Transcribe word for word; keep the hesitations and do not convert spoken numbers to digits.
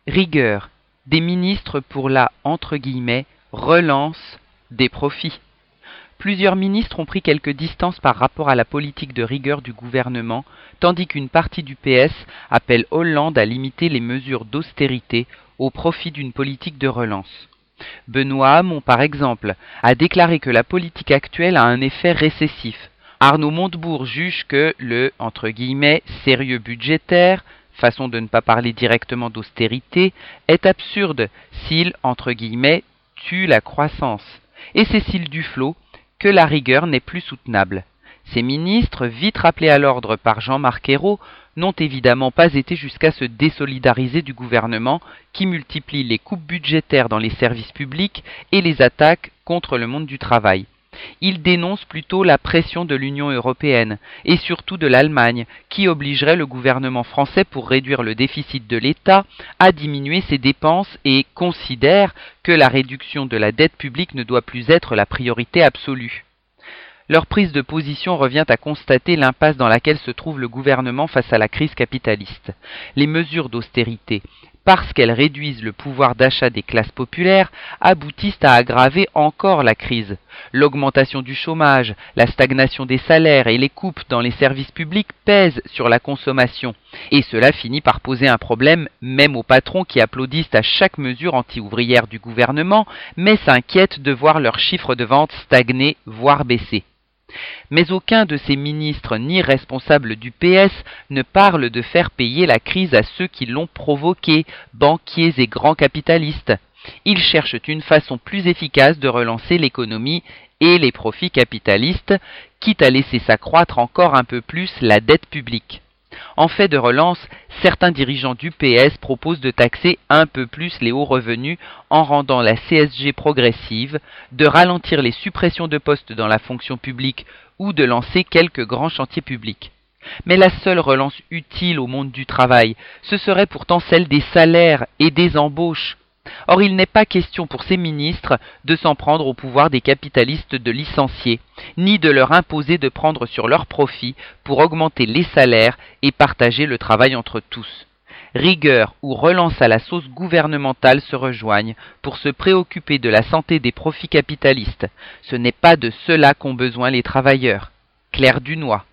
Rigueur, des ministres pour la entre guillemets, relance des profits. Plusieurs ministres ont pris quelques distances par rapport à la politique de rigueur du gouvernement, tandis qu'une partie du P S appelle Hollande à limiter les mesures d'austérité au profit d'une politique de relance. Benoît Hamon, par exemple, a déclaré que la politique actuelle a un effet récessif. Arnaud Montebourg juge que le entre guillemets, sérieux budgétaire, façon de ne pas parler directement d'austérité, est absurde s'il, entre guillemets, tue la croissance. Et Cécile Duflot, que la rigueur n'est plus soutenable. Ces ministres, vite rappelés à l'ordre par Jean-Marc Ayrault, n'ont évidemment pas été jusqu'à se désolidariser du gouvernement qui multiplie les coupes budgétaires dans les services publics et les attaques contre le monde du travail. Ils dénoncent plutôt la pression de l'Union européenne et surtout de l'Allemagne qui obligerait le gouvernement français pour réduire le déficit de l'État à diminuer ses dépenses et considèrent que la réduction de la dette publique ne doit plus être la priorité absolue. Leur prise de position revient à constater l'impasse dans laquelle se trouve le gouvernement face à la crise capitaliste. Les mesures d'austérité, parce qu'elles réduisent le pouvoir d'achat des classes populaires, aboutissent à aggraver encore la crise. L'augmentation du chômage, la stagnation des salaires et les coupes dans les services publics pèsent sur la consommation. Et cela finit par poser un problème même aux patrons qui applaudissent à chaque mesure anti-ouvrière du gouvernement, mais s'inquiètent de voir leurs chiffres de vente stagner, voire baisser. Mais aucun de ces ministres ni responsables du P S ne parle de faire payer la crise à ceux qui l'ont provoquée, banquiers et grands capitalistes. Ils cherchent une façon plus efficace de relancer l'économie et les profits capitalistes, quitte à laisser s'accroître encore un peu plus la dette publique. En fait de relance, certains dirigeants du P S proposent de taxer un peu plus les hauts revenus en rendant la C S G progressive, de ralentir les suppressions de postes dans la fonction publique ou de lancer quelques grands chantiers publics. Mais la seule relance utile au monde du travail, ce serait pourtant celle des salaires et des embauches. Or, il n'est pas question pour ces ministres de s'en prendre au pouvoir des capitalistes de licencier, ni de leur imposer de prendre sur leur profit pour augmenter les salaires et partager le travail entre tous. Rigueur ou relance à la sauce gouvernementale se rejoignent pour se préoccuper de la santé des profits capitalistes. Ce n'est pas de cela qu'ont besoin les travailleurs. Claire Dunois.